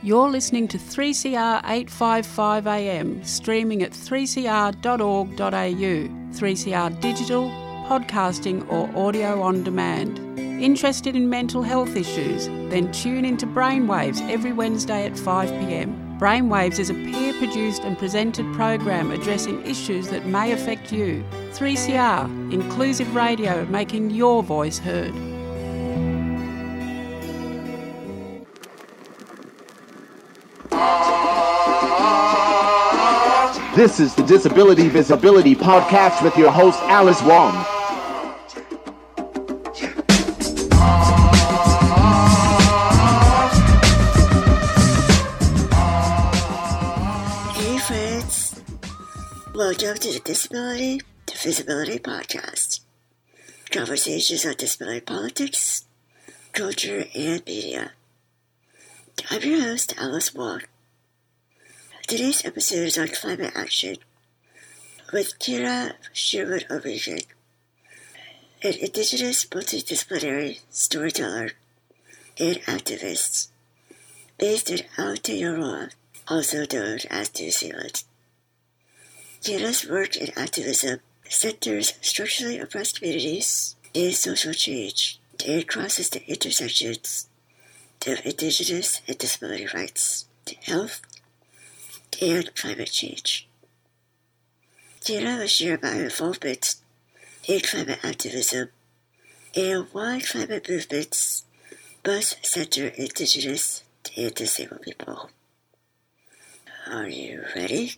You're listening to 3CR 855 AM, streaming at 3cr.org.au, 3CR digital, podcasting or audio on demand. Interested in mental health issues? Then tune into Brainwaves every Wednesday at 5pm. Brainwaves is a peer-produced and presented program addressing issues that may affect you. 3CR, inclusive radio making your voice heard. This is the Disability Visibility Podcast with your host, Alice Wong. Hey friends, welcome to the Disability Visibility Podcast. Conversations on disability politics, culture, and media. I'm your host, Alice Wong. Today's episode is on climate action with Kira Sherwood O'Regan, an Indigenous multidisciplinary storyteller and activist based in Aotearoa, also known as New Zealand. Kira's work in activism centers structurally oppressed communities in social change and crosses the intersections of Indigenous and disability rights, health, and climate change. Kira will share about her involvement in climate activism and why climate movements must center Indigenous and disabled people. Are you ready?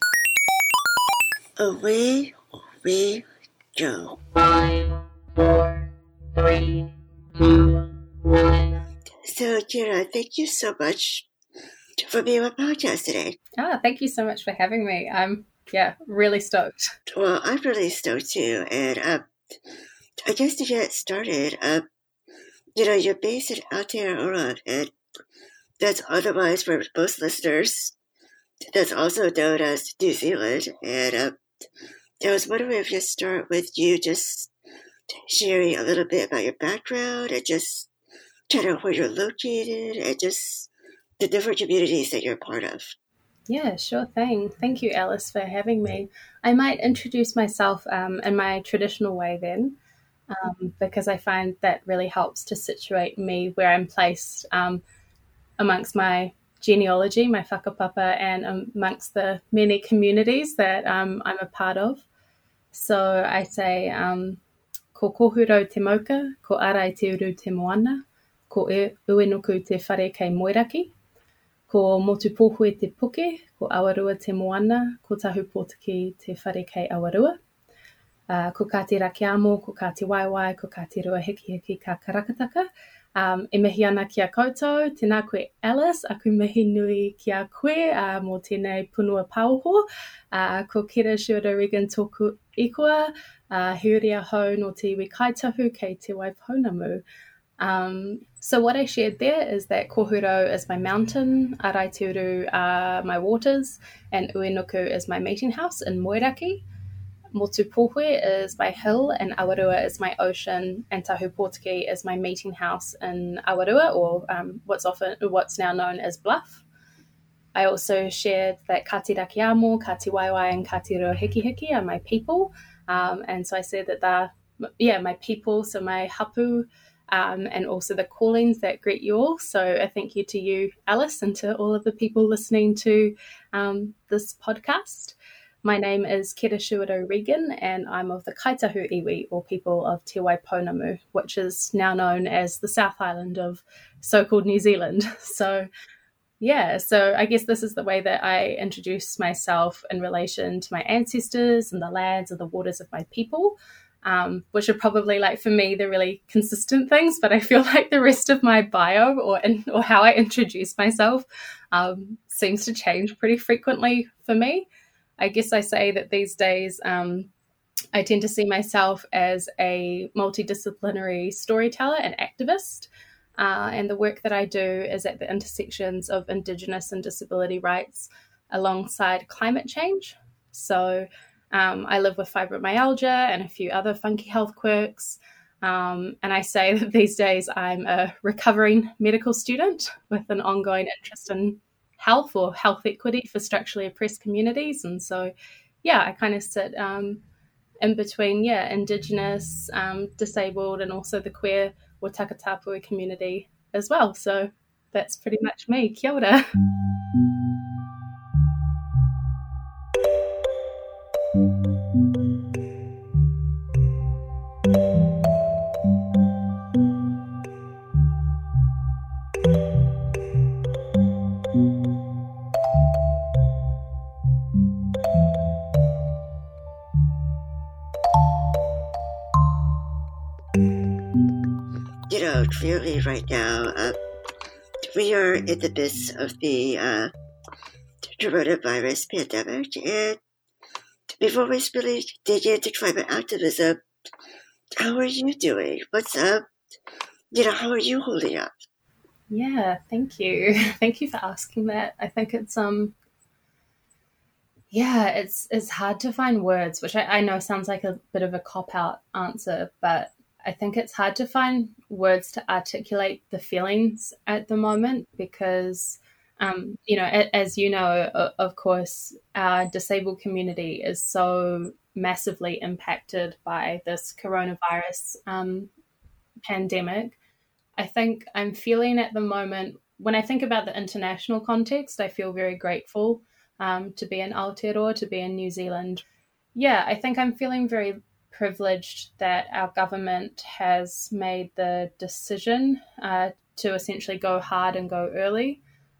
Away we go. 5, 4, 3, 2, 1. So, Kira, thank you so much for being on my podcast today. Thank you so much for having me. I'm, really stoked. Well, I'm really stoked too. And I guess to get started, you're based in Aotearoa, and that's otherwise for most listeners, that's also known as New Zealand. And I was wondering if you start with you just sharing a little bit about your background and just kind of where you're located and just the different communities that you're part of. Yeah, sure thing. Thank you, Alice, for having me. I might introduce myself in my traditional way then, because I find that really helps to situate me where I'm placed amongst my genealogy, my whakapapa, and amongst the many communities that I'm a part of. So I say, ko kohurau te mauka, ko arai te uru te moana, ko uenuku te whare kei Moeraki, ko motu pōhui te puke, ko Awarua te moana, ko tahu pōtaki te whare kei Awarua, ko Kati Rakiamo, ko Kati Waiwai, ko Kati Rua Hiki Hiki ka Karakataka. E mihi ana ki a koutou, tēnā koe Alice, aku mihi nui ki a koe, mō tēnei punua pauho, ko Kira Sherwood O'Regan tōku ikua, hiuria hou no te iwi kaitahu kei te Waipounamu. So what I shared there is that Kohurau is my mountain, Araitiuru are my waters, and Uenuku is my meeting house in Moeraki. Motu Pōhui is my hill, and Awarua is my ocean, and Tahu Pōtaki is my meeting house in Awarua, or what's now known as Bluff. I also shared that Kati Rakiamo, Kati Waiwai, and Kati Rua Hiki Hiki are my people, and so I said that they're, my people, so my hapu, and also the callings that greet you all. So a thank you to you, Alice, and to all of the people listening to this podcast. My name is Kira Sherwood O'Regan, and I'm of the Kaitahu Iwi, or people of Te Waipounamu, which is now known as the South Island of so-called New Zealand. So I guess this is the way that I introduce myself in relation to my ancestors and the lands and the waters of my people. Which are probably, like, for me, the really consistent things, but I feel like the rest of my bio or how I introduce myself seems to change pretty frequently for me. I guess I say that these days I tend to see myself as a multidisciplinary storyteller and activist, and the work that I do is at the intersections of Indigenous and disability rights alongside climate change. So I live with fibromyalgia and a few other funky health quirks. And I say that these days I'm a recovering medical student with an ongoing interest in health or health equity for structurally oppressed communities. And so, yeah, I kind of sit in between, Indigenous, disabled, and also the queer or Takatapui community as well. So that's pretty much me. Kia ora. Clearly right now, we are in the midst of the coronavirus pandemic, and before we really dig into climate activism, how are you doing? What's up? How are you holding up? Yeah, thank you. Thank you for asking that. I think it's it's hard to find words, which I know sounds like a bit of a cop-out answer, but I think it's hard to find words to articulate the feelings at the moment because, as you know, of course, our disabled community is so massively impacted by this coronavirus pandemic. I think I'm feeling at the moment, when I think about the international context, I feel very grateful to be in Aotearoa, to be in New Zealand. Yeah, I think I'm feeling very privileged that our government has made the decision to essentially go hard and go early.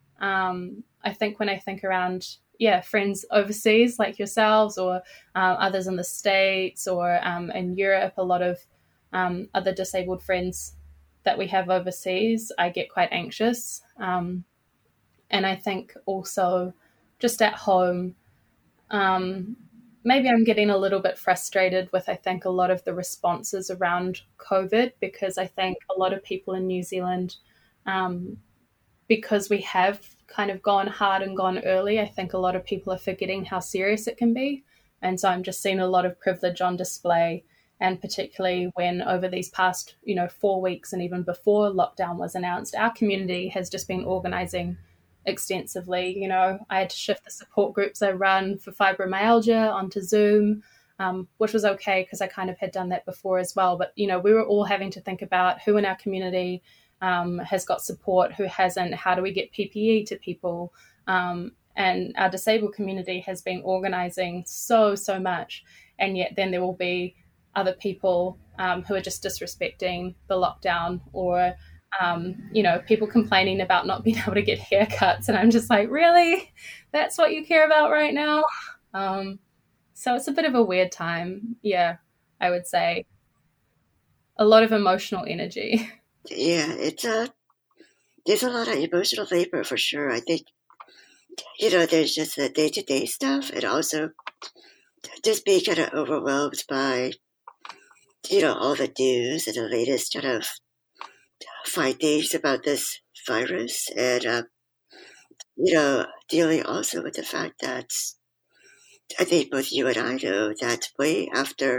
I think when I think around, friends overseas like yourselves or others in the States or in Europe, a lot of other disabled friends that we have overseas, I get quite anxious. And I think also just at home, maybe I'm getting a little bit frustrated with, I think, a lot of the responses around COVID, because I think a lot of people in New Zealand, because we have kind of gone hard and gone early, I think a lot of people are forgetting how serious it can be. And so I'm just seeing a lot of privilege on display. And particularly when over these past, 4 weeks and even before lockdown was announced, our community has just been organising extensively. I had to shift the support groups I run for fibromyalgia onto Zoom, which was okay because I kind of had done that before as well. But, we were all having to think about who in our community has got support, who hasn't, how do we get PPE to people? And our disabled community has been organising so much. And yet then there will be other people who are just disrespecting the lockdown or people complaining about not being able to get haircuts. And I'm just like, really? That's what you care about right now? So it's a bit of a weird time. Yeah, I would say. A lot of emotional energy. Yeah, there's a lot of emotional labor for sure. I think, there's just the day-to-day stuff and also just being kind of overwhelmed by, all the news and the latest kind of findings about this virus and, dealing also with the fact that I think both you and I know that way after,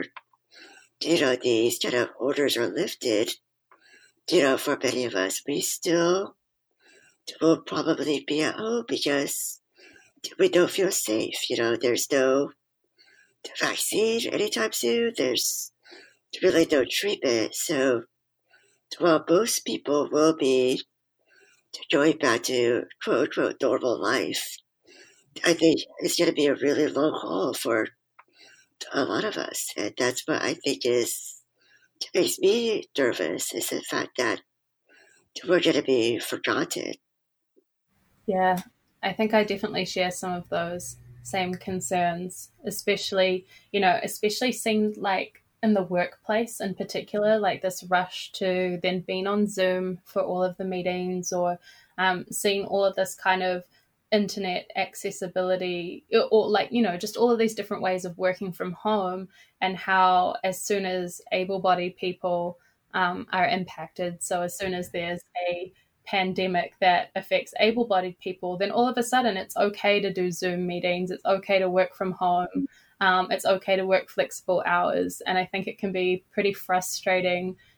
these kind of orders are lifted, for many of us, we still will probably be at home because we don't feel safe. There's no vaccine anytime soon. There's really no treatment. So while most people will be going back to quote-unquote normal life, I think it's going to be a really long haul for a lot of us. And that's what I think makes me nervous, is the fact that we're going to be forgotten. Yeah, I think I definitely share some of those same concerns, especially seeing like in the workplace in particular, like this rush to then being on Zoom for all of the meetings or seeing all of this kind of internet accessibility or like, just all of these different ways of working from home, and how as soon as able-bodied people are impacted, so as soon as there's a pandemic that affects able-bodied people, then all of a sudden it's okay to do Zoom meetings, it's okay to work from home, it's okay to work flexible hours. And I think it can be pretty frustrating,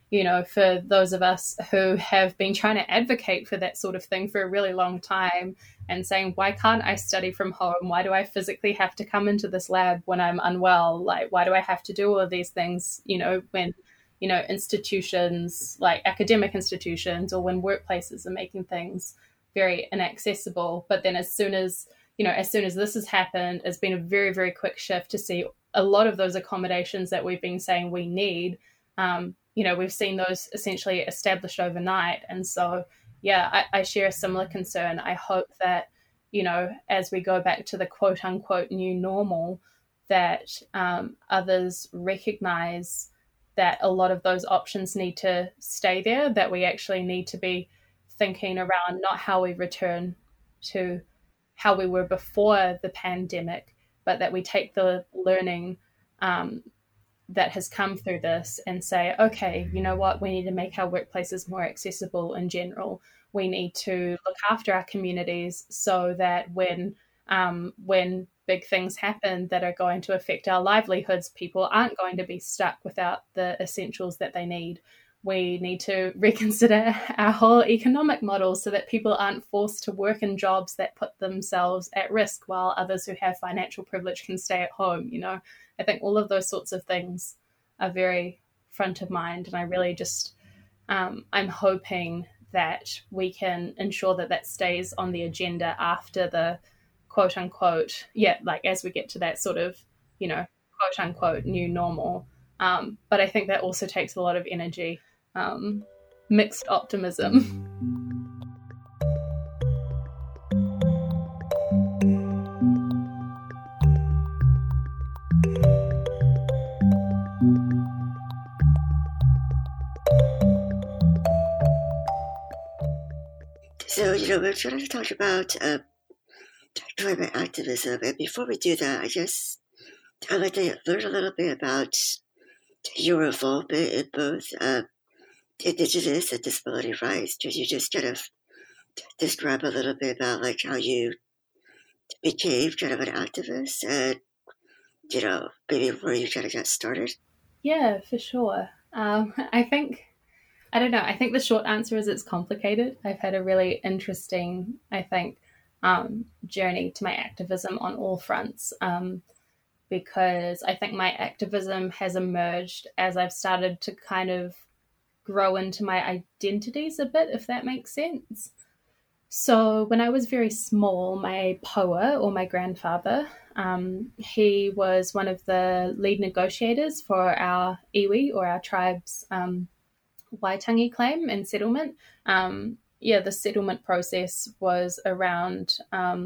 for those of us who have been trying to advocate for that sort of thing for a really long time and saying, why can't I study from home? Why do I physically have to come into this lab when I'm unwell? Like, why do I have to do all of these things, when, institutions like academic institutions or when workplaces are making things very inaccessible. But then as soon as this has happened, it's been a very, very quick shift to see a lot of those accommodations that we've been saying we need. We've seen those essentially established overnight. And so, I share a similar concern. I hope that, as we go back to the quote unquote new normal, that others recognize that a lot of those options need to stay there, that we actually need to be thinking around not how we return to how we were before the pandemic, but that we take the learning that has come through this and say, okay, you know what, we need to make our workplaces more accessible in general. We need to look after our communities so that when big things happen that are going to affect our livelihoods, people aren't going to be stuck without the essentials that they need. We need to reconsider our whole economic model so that people aren't forced to work in jobs that put themselves at risk while others who have financial privilege can stay at home. I think all of those sorts of things are very front of mind. And I really just, I'm hoping that we can ensure that that stays on the agenda after the quote unquote, as we get to that sort of, quote unquote new normal. But I think that also takes a lot of energy, mixed optimism. So, we're trying to talk about climate activism. And before we do that, I'd like to learn a little bit about your involvement in both Indigenous and disability rights. Could you just kind of describe a little bit about how you became kind of an activist and, maybe where you kind of got started? Yeah, for sure. I think the short answer is it's complicated. I've had a really interesting, journey to my activism on all fronts, because I think my activism has emerged as I've started to kind of grow into my identities a bit, if that makes sense. So when I was very small, my poa, or my grandfather, he was one of the lead negotiators for our iwi, or our tribe's Waitangi claim and settlement. The settlement process was around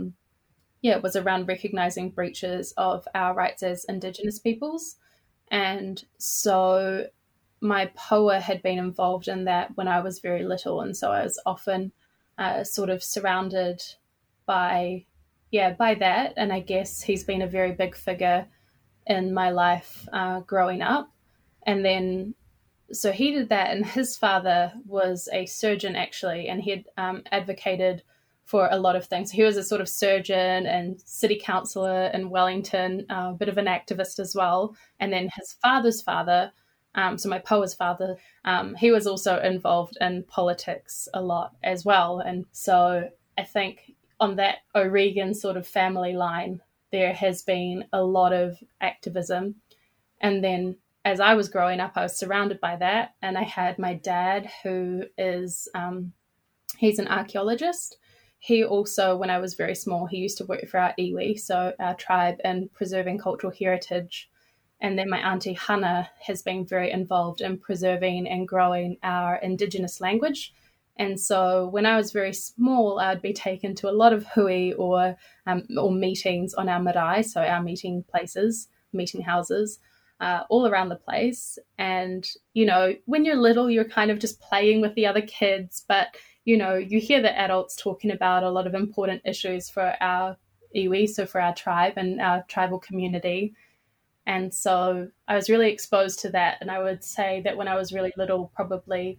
recognizing breaches of our rights as Indigenous peoples. And so my poa had been involved in that when I was very little. And so I was often sort of surrounded by that. And I guess he's been a very big figure in my life growing up. And then so he did that, and his father was a surgeon, actually, and he had advocated for a lot of things. He was a sort of surgeon and city councillor in Wellington, a bit of an activist as well. And then his father's father, so my poa's father, he was also involved in politics a lot as well. And so I think on that O'Regan sort of family line, there has been a lot of activism. And then as I was growing up, I was surrounded by that. And I had my dad, who is, he's an archaeologist. He also, when I was very small, he used to work for our iwi, so our tribe, in preserving cultural heritage. And then my auntie Hannah has been very involved in preserving and growing our Indigenous language. And so when I was very small, I'd be taken to a lot of hui or meetings on our marae, so our meeting places, meeting houses, all around the place. And, when you're little, you're kind of just playing with the other kids, but, you hear the adults talking about a lot of important issues for our iwi, so for our tribe and our tribal community. And so I was really exposed to that. And I would say that when I was really little, probably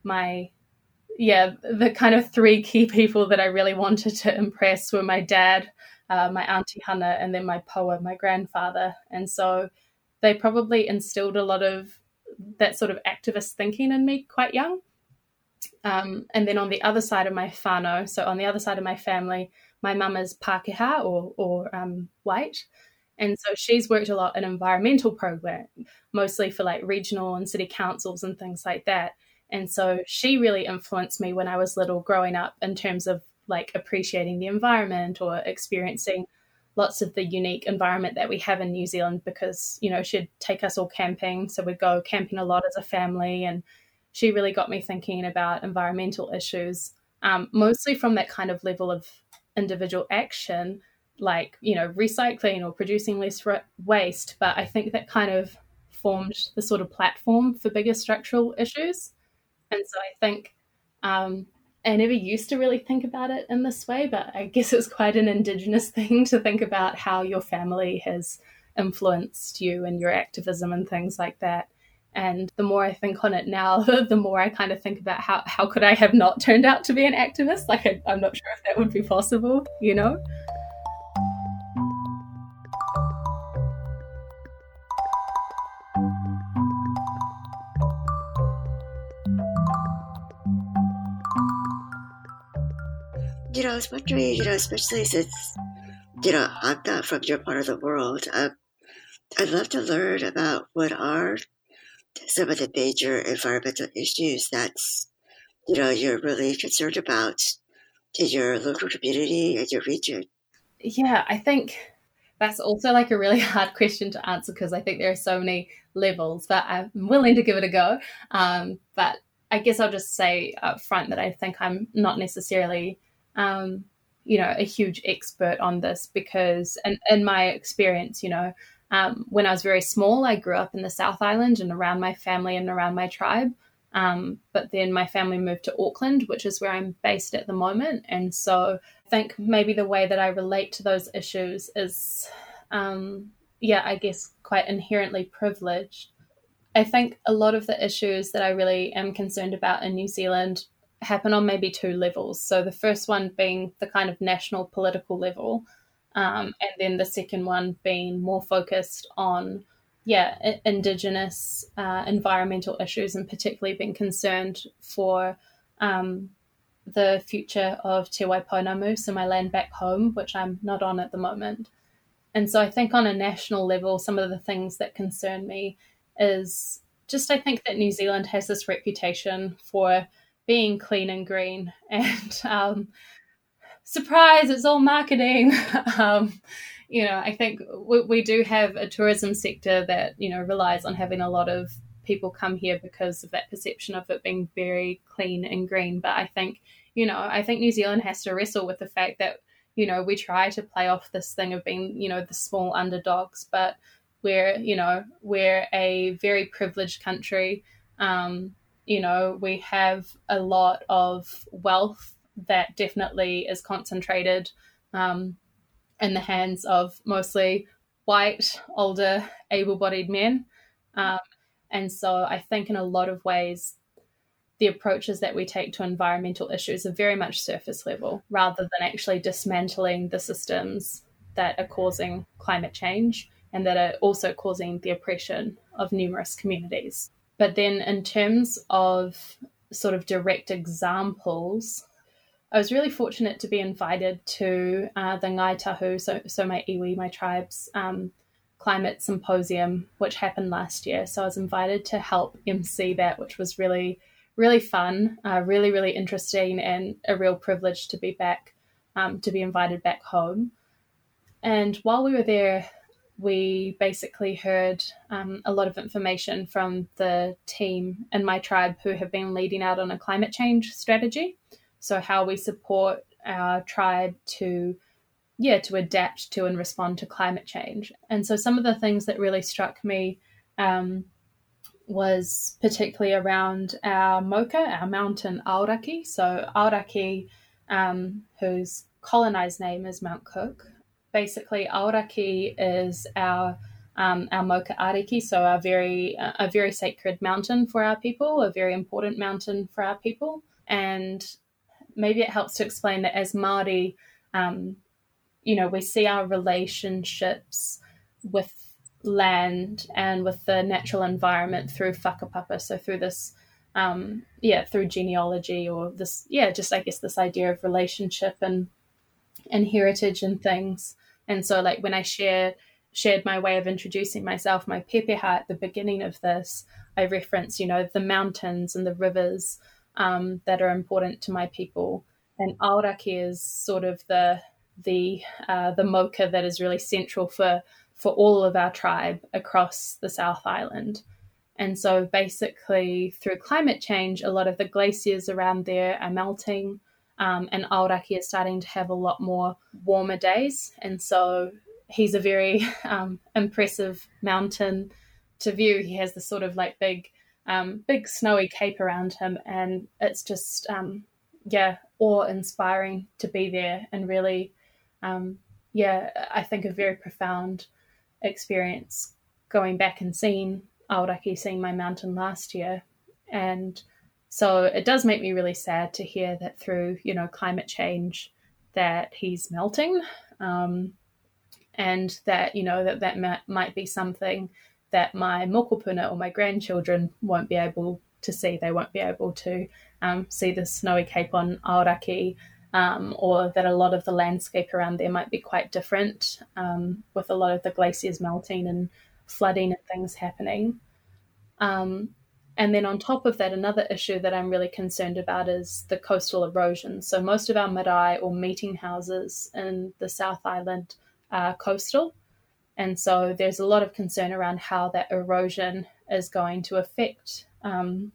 the kind of three key people that I really wanted to impress were my dad, my auntie Hannah, and then my poa, my grandfather. And so they probably instilled a lot of that sort of activist thinking in me quite young. And then on the other side of my whānau, so on the other side of my family, my mum is Pākehā or white. And so she's worked a lot in environmental programs, mostly for like regional and city councils and things like that. And so she really influenced me when I was little growing up in terms of like appreciating the environment or experiencing lots of the unique environment that we have in New Zealand, because, you know, she'd take us all camping. So we'd go camping a lot as a family. And she really got me thinking about environmental issues, mostly from that kind of level of individual action, like, you know, recycling or producing less waste. But I think that kind of formed the sort of platform for bigger structural issues. And so I think I never used to really think about it in this way, but I guess it's quite an Indigenous thing to think about how your family has influenced you and your activism and things like that. And the more I think on it now, the more I kind of think about how could I have not turned out to be an activist? Like, I'm not sure if that would be possible, you know? You know, I was wondering, you know, especially since, you know, I'm not from your part of the world, I'd love to learn about what are some of the major environmental issues that's, you know, you're really concerned about in your local community and your region. Yeah, I think that's also like a really hard question to answer, because I think there are so many levels, but I'm willing to give it a go. But I guess I'll just say up front that I think I'm not necessarily you know, a huge expert on this, because in my experience, you know, when I was very small, I grew up in the South Island and around my family and around my tribe. But then my family moved to Auckland, which is where I'm based at the moment. And so I think maybe the way that I relate to those issues is, I guess quite inherently privileged. I think a lot of the issues that I really am concerned about in New Zealand happen on maybe two levels. So the first one being the kind of national political level, and then the second one being more focused on, Indigenous environmental issues, and particularly being concerned for the future of Te Waipounamu, so my land back home, which I'm not on at the moment. And so I think on a national level, some of the things that concern me is just, I think that New Zealand has this reputation for being clean and green, and surprise, it's all marketing. You know, I think we do have a tourism sector that, you know, relies on having a lot of people come here because of that perception of it being very clean and green. But I think, you know, New Zealand has to wrestle with the fact that, you know, we try to play off this thing of being, you know, the small underdogs, but we're a very privileged country. You know, we have a lot of wealth that definitely is concentrated in the hands of mostly white, older, able-bodied men. And so I think in a lot of ways, the approaches that we take to environmental issues are very much surface level, rather than actually dismantling the systems that are causing climate change and that are also causing the oppression of numerous communities. But then in terms of sort of direct examples, I was really fortunate to be invited to the Ngai Tahu, so my iwi, my tribe's climate symposium, which happened last year. So I was invited to help MC that, which was really, really fun, really, really interesting, and a real privilege to be back, to be invited back home. And while we were there, we basically heard a lot of information from the team in my tribe who have been leading out on a climate change strategy. So how we support our tribe to adapt to and respond to climate change. And so some of the things that really struck me was particularly around our moka, our mountain Aoraki. So Aoraki, whose colonized name is Mount Cook. Basically, Aoraki is our moka ariki, so a very sacred mountain for our people, a very important mountain for our people. And maybe it helps to explain that as Māori, we see our relationships with land and with the natural environment through whakapapa, so through this through genealogy, or this just I guess this idea of relationship and heritage and things. And so like when I shared my way of introducing myself, my pepeha at the beginning of this, I reference, the mountains and the rivers that are important to my people. And Aoraki is sort of the moka that is really central for all of our tribe across the South Island. And so basically through climate change, a lot of the glaciers around there are melting, and Aoraki is starting to have a lot more warmer days. And so he's a very impressive mountain to view. He has this sort of like big snowy cape around him, and it's just awe-inspiring to be there, and really I think a very profound experience going back and seeing Aoraki, seeing my mountain last year. And so it does make me really sad to hear that through climate change that he's melting, and that that might be something that my mokopuna or my grandchildren won't be able to see. They won't be able to see the snowy cape on Aoraki, or that a lot of the landscape around there might be quite different, with a lot of the glaciers melting and flooding and things happening. And then on top of that, another issue that I'm really concerned about is the coastal erosion. So most of our marae or meeting houses in the South Island are coastal. And so there's a lot of concern around how that erosion is going to affect our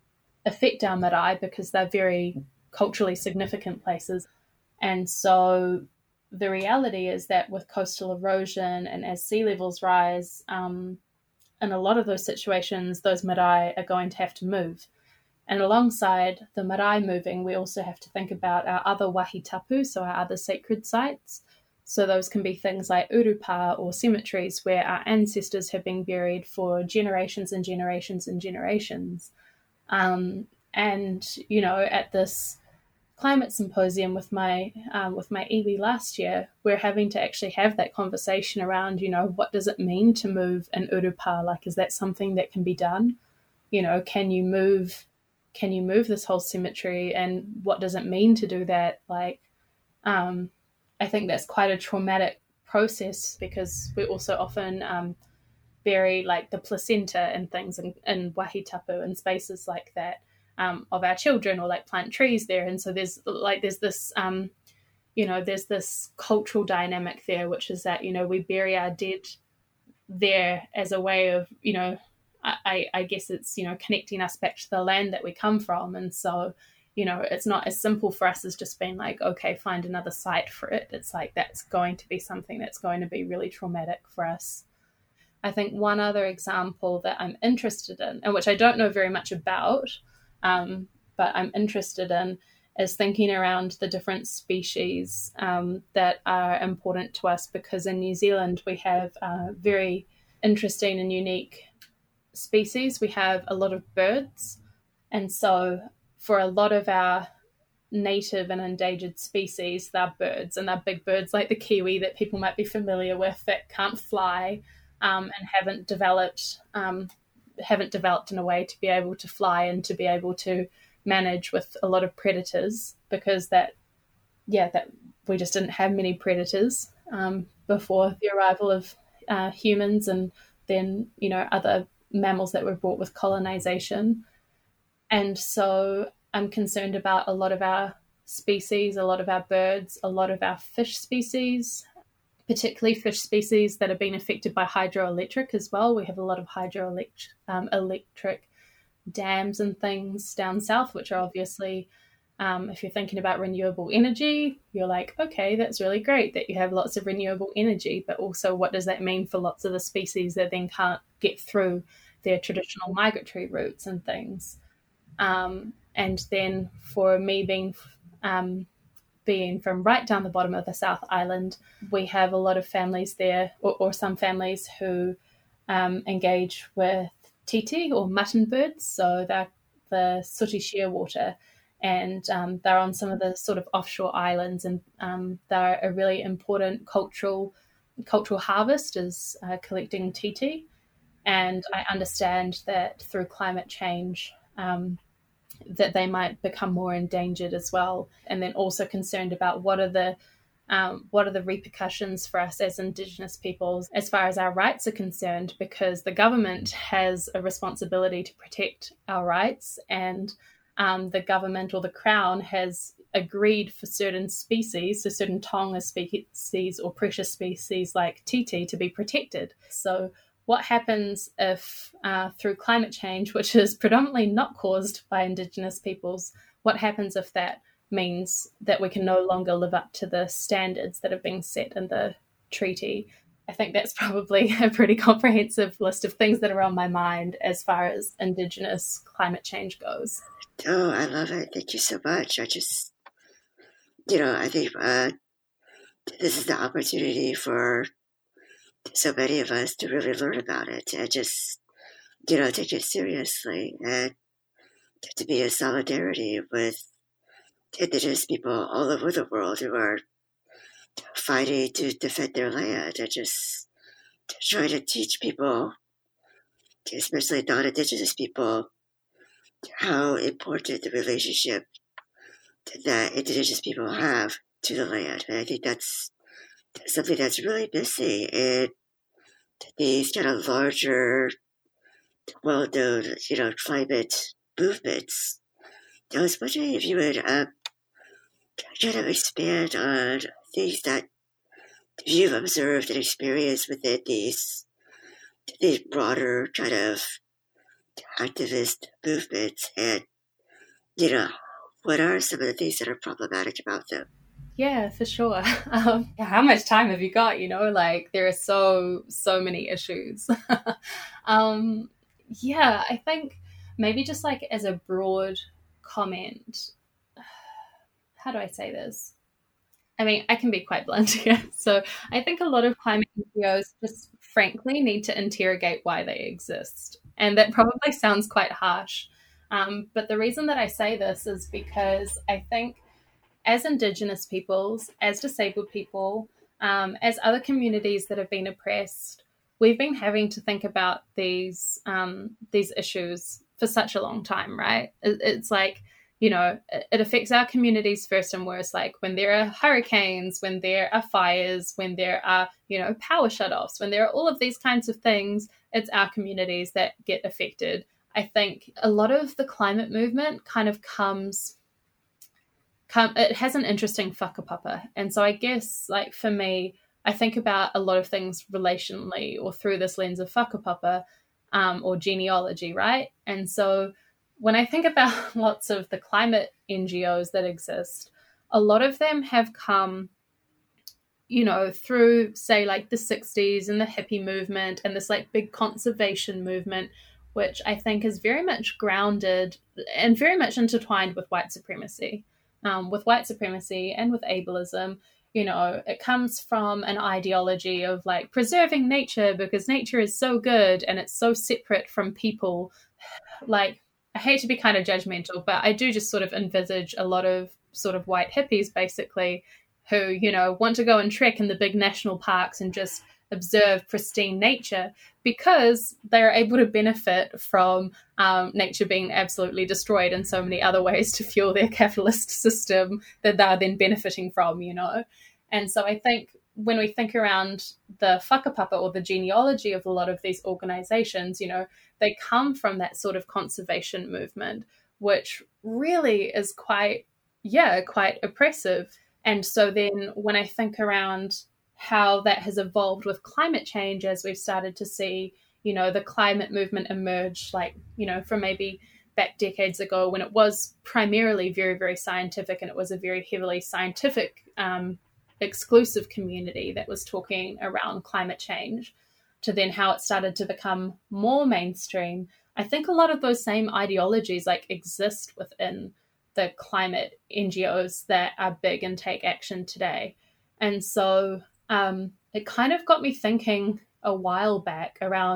marae, because they're very culturally significant places. And so the reality is that with coastal erosion and as sea levels rise, in a lot of those situations, those marae are going to have to move. And alongside the marae moving, we also have to think about our other wahi tapu, so our other sacred sites. So those can be things like urupa or cemeteries where our ancestors have been buried for generations and generations and generations. And, at this climate symposium with my iwi last year, we're having to actually have that conversation around, what does it mean to move an urupa? Like, is that something that can be done? Can you move this whole cemetery, and what does it mean to do that? Like, I think that's quite a traumatic process, because we also often bury like the placenta and things in wahi tapu and spaces like that, of our children, or like plant trees there. And so there's this there's this cultural dynamic there, which is that we bury our dead there as a way of I guess it's connecting us back to the land that we come from. And so it's not as simple for us as just being like, okay, find another site for it. It's like that's going to be something that's going to be really traumatic for us. I think one other example that I'm interested in, and which I don't know very much about, but I'm interested in, is thinking around the different species that are important to us, because in New Zealand we have very interesting and unique species. We have a lot of birds, and so for a lot of our native and endangered species, they're birds, and they're big birds like the kiwi that people might be familiar with, that can't fly, and haven't developed in a way to be able to fly and to be able to manage with a lot of predators, because that we just didn't have many predators before the arrival of humans, and then other mammals that were brought with colonization. And so I'm concerned about a lot of our species, a lot of our birds, a lot of our fish species, particularly fish species that have been affected by hydroelectric as well. We have a lot of hydroelectric dams and things down south, which are obviously, if you're thinking about renewable energy, you're like, okay, that's really great that you have lots of renewable energy, but also what does that mean for lots of the species that then can't get through their traditional migratory routes and things? And then for me being from right down the bottom of the South Island, we have a lot of families there, or some families who engage with titi or mutton birds. So they're the sooty shearwater, and they're on some of the sort of offshore islands, and they're a really important cultural Cultural Harvest is collecting titi, and I understand that through climate change that they might become more endangered as well. And then also concerned about what are the repercussions for us as Indigenous peoples as far as our rights are concerned, because the government has a responsibility to protect our rights, and the government or the Crown has agreed for certain species, so certain taonga species or precious species like titi, to be protected. So what happens if through climate change, which is predominantly not caused by Indigenous peoples, what happens if that means that we can no longer live up to the standards that have been set in the treaty? I think that's probably a pretty comprehensive list of things that are on my mind as far as Indigenous climate change goes. Oh, I love it. Thank you so much. I just, I think this is the opportunity for so many of us to really learn about it and just, take it seriously, and to be in solidarity with Indigenous people all over the world who are fighting to defend their land, and just trying to teach people, especially non-Indigenous people, how important the relationship that Indigenous people have to the land. And I think that's something that's really missing in these kind of larger, well-known, climate movements. I was wondering if you would kind of expand on things that you've observed and experienced within these broader kind of activist movements, and what are some of the things that are problematic about them? Yeah, for sure. How much time have you got? There are so many issues. Yeah, I think maybe just like as a broad comment, how do I say this? I mean, I can be quite blunt here. So I think a lot of climate NGOs just frankly need to interrogate why they exist. And that probably sounds quite harsh. But the reason that I say this is because I think as Indigenous peoples, as disabled people, as other communities that have been oppressed, we've been having to think about these issues for such a long time, right? It's like, it affects our communities first and worst, like when there are hurricanes, when there are fires, when there are, power shutoffs, when there are all of these kinds of things, it's our communities that get affected. I think a lot of the climate movement kind of it has an interesting whakapapa. And so I guess, like, for me, I think about a lot of things relationally or through this lens of whakapapa or genealogy, right? And so when I think about lots of the climate NGOs that exist, a lot of them have come, through, say, like the 60s and the hippie movement and this like big conservation movement, which I think is very much grounded and very much intertwined with white supremacy. With white supremacy and with ableism, it comes from an ideology of like preserving nature because nature is so good and it's so separate from people. Like, I hate to be kind of judgmental, but I do just sort of envisage a lot of sort of white hippies basically who, want to go and trek in the big national parks and just observe pristine nature because they're able to benefit from nature being absolutely destroyed in so many other ways to fuel their capitalist system that they're then benefiting from, And so I think when we think around the whakapapa or the genealogy of a lot of these organizations, they come from that sort of conservation movement, which really is quite oppressive. And so then when I think around how that has evolved with climate change as we've started to see, the climate movement emerge, like, from maybe back decades ago when it was primarily very, very scientific, and it was a very heavily scientific exclusive community that was talking around climate change, to then how it started to become more mainstream. I think a lot of those same ideologies like exist within the climate NGOs that are big and take action today. And so it kind of got me thinking a while back around,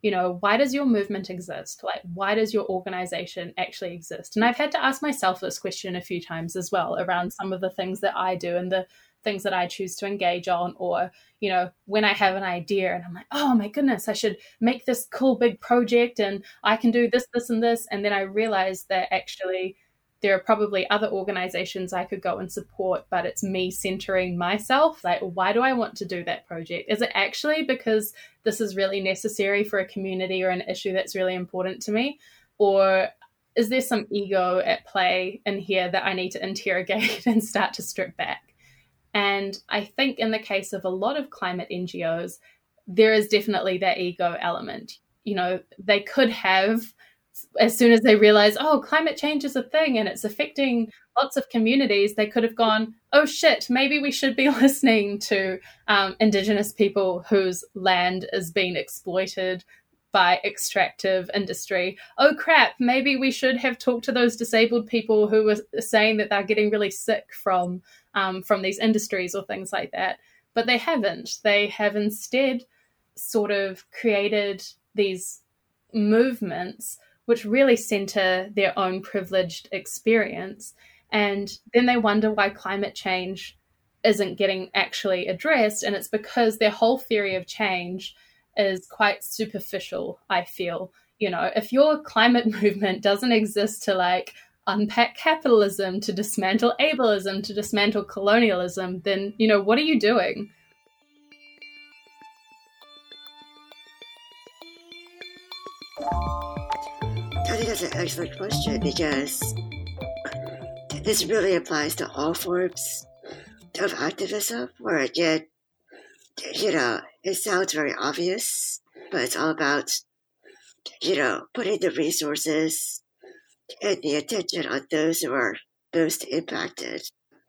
why does your movement exist? Like, why does your organization actually exist? And I've had to ask myself this question a few times as well around some of the things that I do and the things that I choose to engage on, or, when I have an idea and I'm like, oh my goodness, I should make this cool big project and I can do this, this, and this. And then I realized that actually there are probably other organizations I could go and support, but it's me centering myself. Like, why do I want to do that project? Is it actually because this is really necessary for a community or an issue that's really important to me? Or is there some ego at play in here that I need to interrogate and start to strip back? And I think in the case of a lot of climate NGOs, there is definitely that ego element. They could have, as soon as they realize, oh, climate change is a thing and it's affecting lots of communities, they could have gone, oh shit, maybe we should be listening to Indigenous people whose land is being exploited by extractive industry. Oh crap, maybe we should have talked to those disabled people who were saying that they're getting really sick from these industries or things like that. But they haven't. They have instead sort of created these movements which really center their own privileged experience. And then they wonder why climate change isn't getting actually addressed. And it's because their whole theory of change is quite superficial, I feel. If your climate movement doesn't exist to unpack capitalism, to dismantle ableism, to dismantle colonialism, then, what are you doing? I think that's an excellent question, because this really applies to all forms of activism, where again, it sounds very obvious, but it's all about, putting the resources and the attention on those who are most impacted.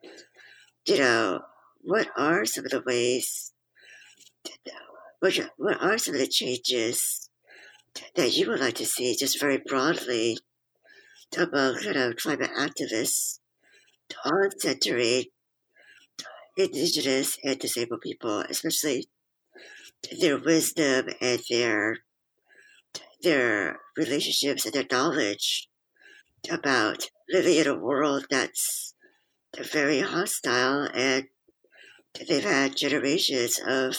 What are some of the ways, what are some of the changes that you would like to see, just very broadly, among climate activists on centering Indigenous and disabled people, especially their wisdom and their relationships and their knowledge about living in a world that's very hostile, and they've had generations of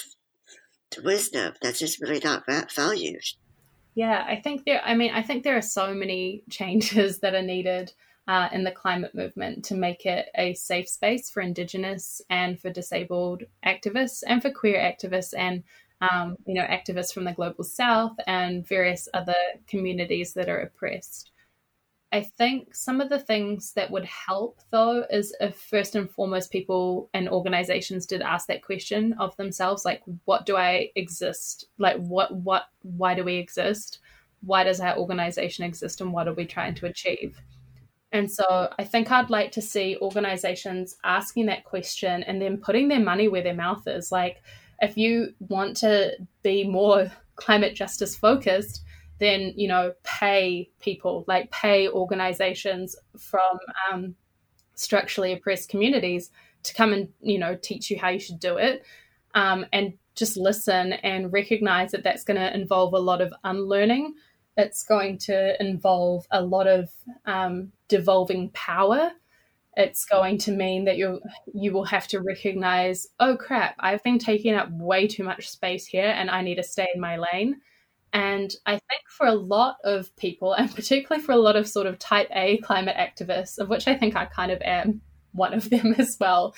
wisdom that's just really not valued. Yeah, I think there are so many changes that are needed in the climate movement to make it a safe space for Indigenous and for disabled activists and for queer activists and activists from the global south and various other communities that are oppressed. I think some of the things that would help, though, is if first and foremost people and organizations did ask that question of themselves, like, what do I exist? Like, why do we exist? Why does our organization exist? And what are we trying to achieve? And so I think I'd like to see organizations asking that question and then putting their money where their mouth is. Like, if you want to be more climate justice focused, then, pay people, pay organizations from structurally oppressed communities to come and, teach you how you should do it. And just listen and recognize that that's going to involve a lot of unlearning. It's going to involve a lot of devolving power. It's going to mean that you will have to recognize, oh crap, I've been taking up way too much space here and I need to stay in my lane. And I think for a lot of people, and particularly for a lot of sort of type A climate activists, of which I think I kind of am one of them as well,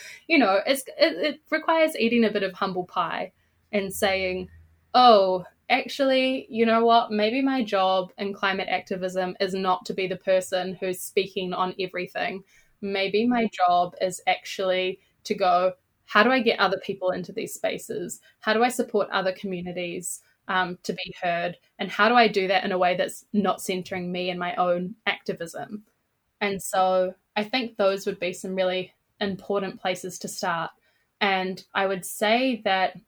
it requires eating a bit of humble pie and saying, oh, actually, you know what, maybe my job in climate activism is not to be the person who's speaking on everything. Maybe my job is actually to go, how do I get other people into these spaces? How do I support other communities to be heard? And how do I do that in a way that's not centering me and my own activism? And so I think those would be some really important places to start. And I would say that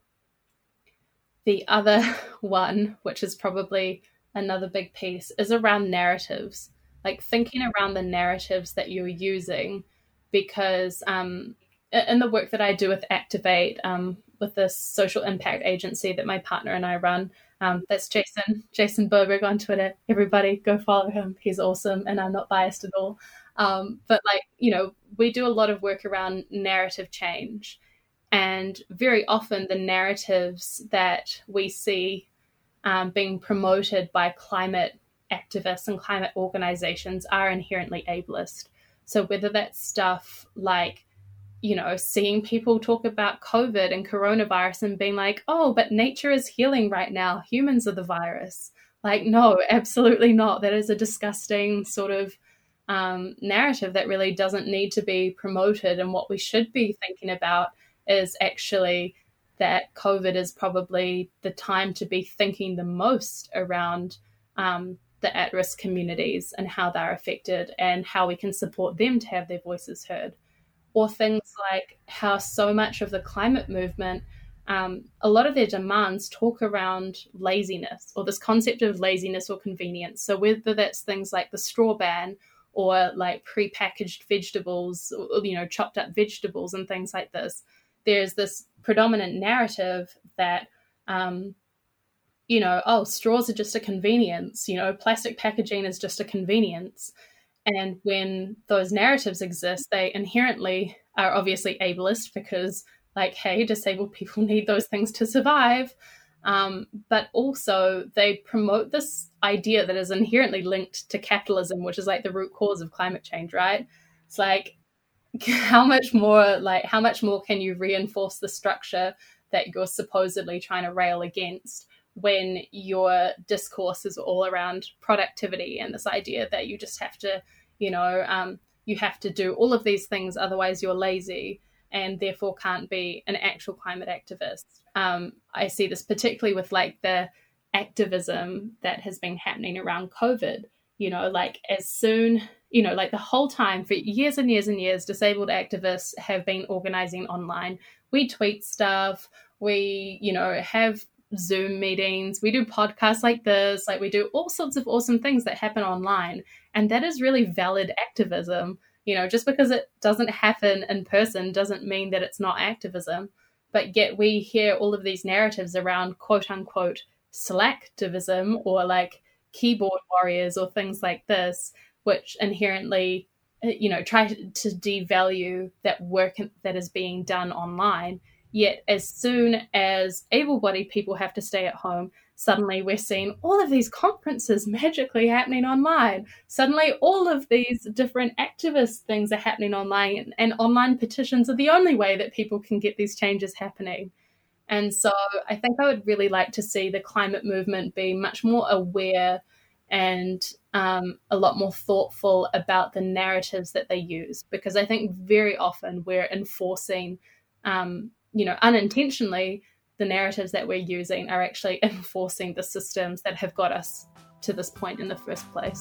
the other one, which is probably another big piece, is around narratives, like thinking around the narratives that you're using, because in the work that I do with Activate, with this social impact agency that my partner and I run. That's Jason Boberg on Twitter. Everybody go follow him. He's awesome, and I'm not biased at all. But we do a lot of work around narrative change, and very often the narratives that we see being promoted by climate activists and climate organizations are inherently ableist. So whether that's stuff like, seeing people talk about COVID and coronavirus and being like, oh, but nature is healing right now, humans are the virus. Like, no, absolutely not. That is a disgusting sort of narrative that really doesn't need to be promoted. And what we should be thinking about is actually that COVID is probably the time to be thinking the most around the at-risk communities and how they're affected and how we can support them to have their voices heard. Or things like how so much of the climate movement, a lot of their demands talk around laziness, or this concept of laziness or convenience. So whether that's things like the straw ban or like prepackaged vegetables, or, chopped up vegetables and things like this, there's this predominant narrative that, straws are just a convenience, plastic packaging is just a convenience. And when those narratives exist, they inherently are obviously ableist because, like, hey, disabled people need those things to survive. But also they promote this idea that is inherently linked to capitalism, which is like the root cause of climate change, right? It's like, how much more can you reinforce the structure that you're supposedly trying to rail against when your discourse is all around productivity and this idea that you just have to, you have to do all of these things, otherwise you're lazy and therefore can't be an actual climate activist. I see this particularly with like the activism that has been happening around COVID, as soon, the whole time for years and years and years, disabled activists have been organizing online. We tweet stuff, we, have Zoom meetings, we do podcasts like this, like we do all sorts of awesome things that happen online. And that is really valid activism. Just because it doesn't happen in person doesn't mean that it's not activism. But yet we hear all of these narratives around quote unquote slacktivism or like keyboard warriors or things like this, which inherently, try to devalue that work that is being done online. Yet as soon as able-bodied people have to stay at home, suddenly we're seeing all of these conferences magically happening online. Suddenly all of these different activist things are happening online, and online petitions are the only way that people can get these changes happening. And so I think I would really like to see the climate movement be much more aware and a lot more thoughtful about the narratives that they use, because I think very often we're enforcing unintentionally, the narratives that we're using are actually enforcing the systems that have got us to this point in the first place.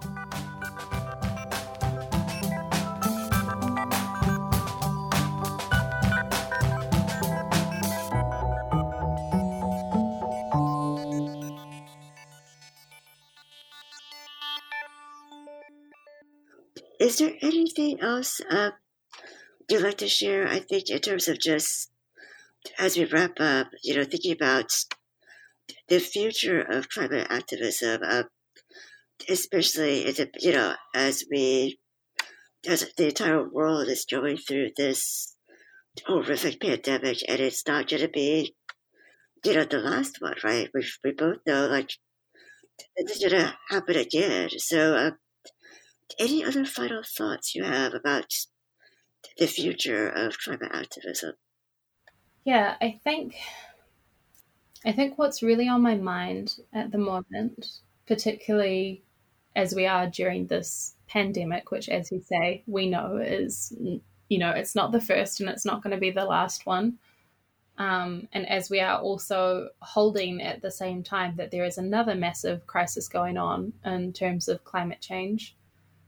Is there anything else you'd like to share? I think in terms of just as we wrap up, thinking about the future of climate activism, especially as the entire world is going through this horrific pandemic, and it's not going to be, the last one, right? We both know, like, this is going to happen again. So, any other final thoughts you have about the future of climate activism? Yeah, I think what's really on my mind at the moment, particularly as we are during this pandemic, which, as you say, we know is, it's not the first and it's not going to be the last one. And as we are also holding at the same time that there is another massive crisis going on in terms of climate change,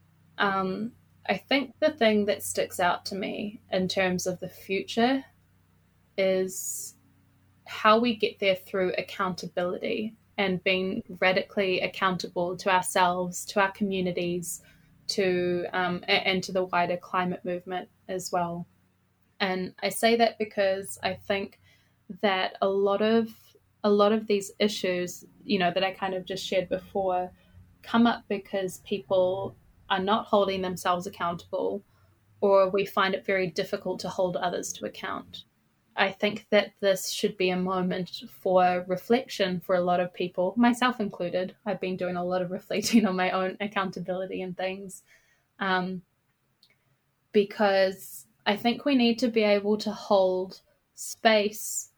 I think the thing that sticks out to me in terms of the future is how we get there through accountability and being radically accountable to ourselves, to our communities, and to the wider climate movement as well. And I say that because I think that a lot of these issues, that I kind of just shared before, come up because people are not holding themselves accountable, or we find it very difficult to hold others to account. I think that this should be a moment for reflection for a lot of people, myself included. I've been doing a lot of reflecting on my own accountability and things, because I think we need to be able to hold space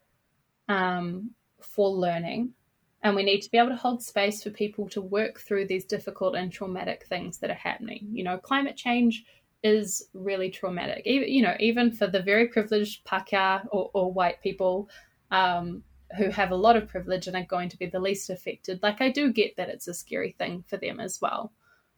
for learning, and we need to be able to hold space for people to work through these difficult and traumatic things that are happening. Climate change is really traumatic, even for the very privileged Pākehā or white people who have a lot of privilege and are going to be the least affected. Like, I do get that it's a scary thing for them as well.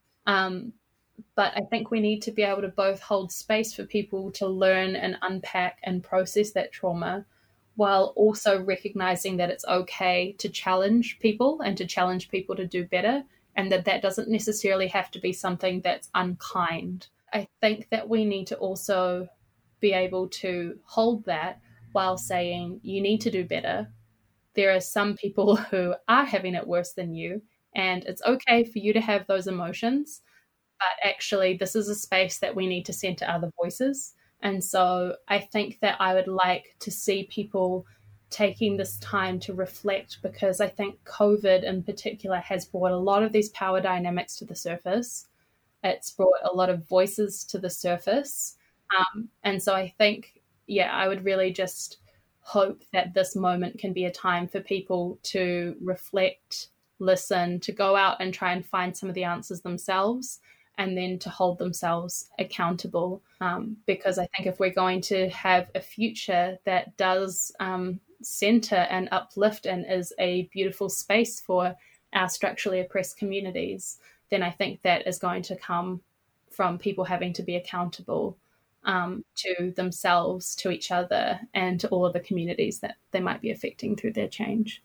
But I think we need to be able to both hold space for people to learn and unpack and process that trauma, while also recognizing that it's okay to challenge people and to challenge people to do better, and that doesn't necessarily have to be something that's unkind. I think that we need to also be able to hold that while saying, you need to do better. There are some people who are having it worse than you, and it's okay for you to have those emotions, but actually this is a space that we need to center other voices. And so I think that I would like to see people taking this time to reflect, because I think COVID in particular has brought a lot of these power dynamics to the surface. It's brought a lot of voices to the surface. And so I think, I would really just hope that this moment can be a time for people to reflect, listen, to go out and try and find some of the answers themselves, and then to hold themselves accountable. Because I think if we're going to have a future that does center and uplift and is a beautiful space for our structurally oppressed communities, then I think that is going to come from people having to be accountable to themselves, to each other, and to all of the communities that they might be affecting through their change.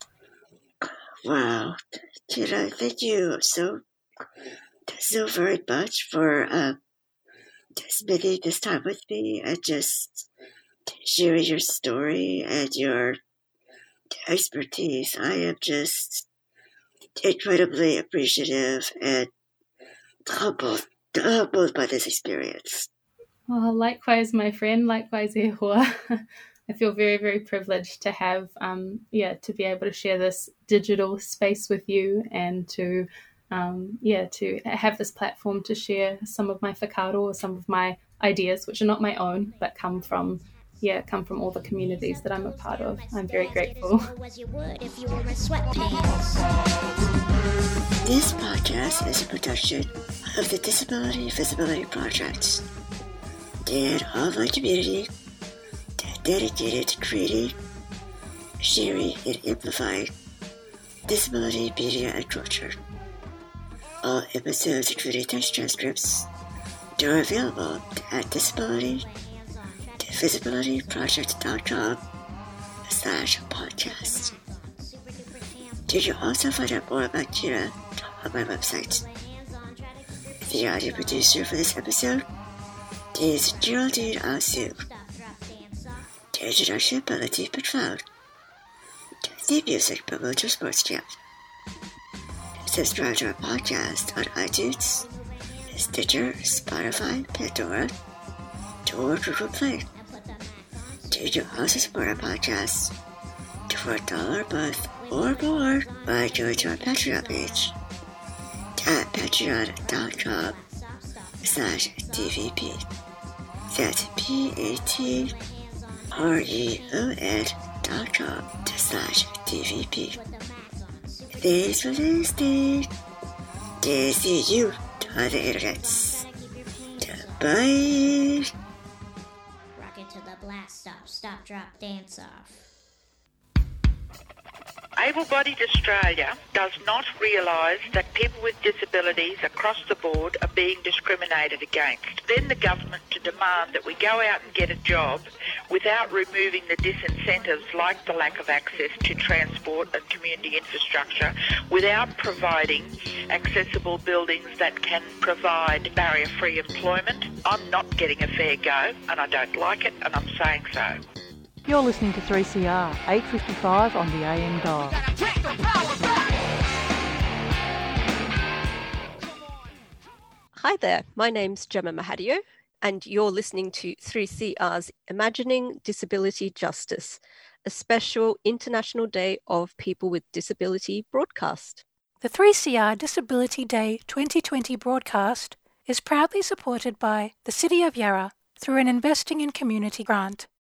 Wow. Tira, thank you so very much for spending this time with me and just sharing your story and your expertise. I am just incredibly appreciative and humbled by this experience. Well, likewise, my friend, likewise, Ehua. I feel very, very privileged to have, to be able to share this digital space with you, and to have this platform to share some of my whakaaro or some of my ideas, which are not my own, but come from all the communities that I'm a part of. I'm very grateful. This podcast is a production of the Disability Visibility Project, an online community dedicated to creating, sharing, and amplifying disability media and culture. All episodes, including text transcripts, are available at disabilityvisibilityproject.com/podcast. You can also find out more about Kira on my website. The audio producer for this episode is Geraldine Asu. The introduction by Latif Patfound. The music by Mojo Sports Chat. Subscribe to our podcast on iTunes, Stitcher, Spotify, Pandora, or Google Play. You can also support our podcast for $1 a month or more by going to our Patreon page at patreon.com/DVP. That's patreon.com/DVP. Thanks for listening. And see you on the internets. Bye. Rock it to the blast off, stop, drop, dance off. Able-Bodied Australia does not realise that people with disabilities across the board are being discriminated against. Then the government to demand that we go out and get a job without removing the disincentives like the lack of access to transport and community infrastructure, without providing accessible buildings that can provide barrier-free employment. I'm not getting a fair go, and I don't like it, and I'm saying so. You're listening to 3CR, 8:55 on the AM dial. Hi there, my name's Gemma Mahadio, and you're listening to 3CR's Imagining Disability Justice, a special International Day of People with Disability broadcast. The 3CR Disability Day 2020 broadcast is proudly supported by the City of Yarra through an Investing in Community grant.